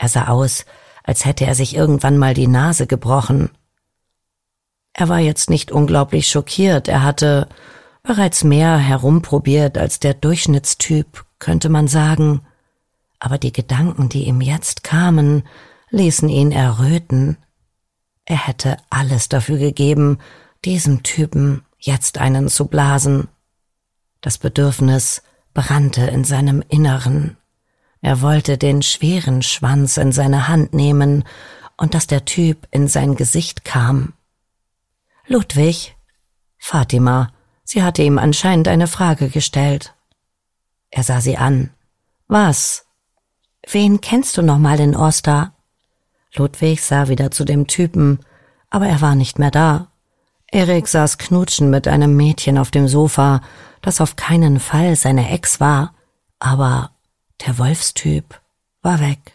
Er sah aus, als hätte er sich irgendwann mal die Nase gebrochen. Er war jetzt nicht unglaublich schockiert, er hatte bereits mehr herumprobiert als der Durchschnittstyp, könnte man sagen. Aber die Gedanken, die ihm jetzt kamen, ließen ihn erröten. Er hätte alles dafür gegeben, diesem Typen jetzt einen zu blasen. Das Bedürfnis brannte in seinem Inneren. Er wollte den schweren Schwanz in seine Hand nehmen und dass der Typ in sein Gesicht kam. »Ludwig?« Fatima. Sie hatte ihm anscheinend eine Frage gestellt. Er sah sie an. »Was?« »Wen kennst du noch mal in Oster?« Ludwig sah wieder zu dem Typen, aber er war nicht mehr da. Erik saß knutschen mit einem Mädchen auf dem Sofa, das auf keinen Fall seine Ex war, aber der Wolfstyp war weg.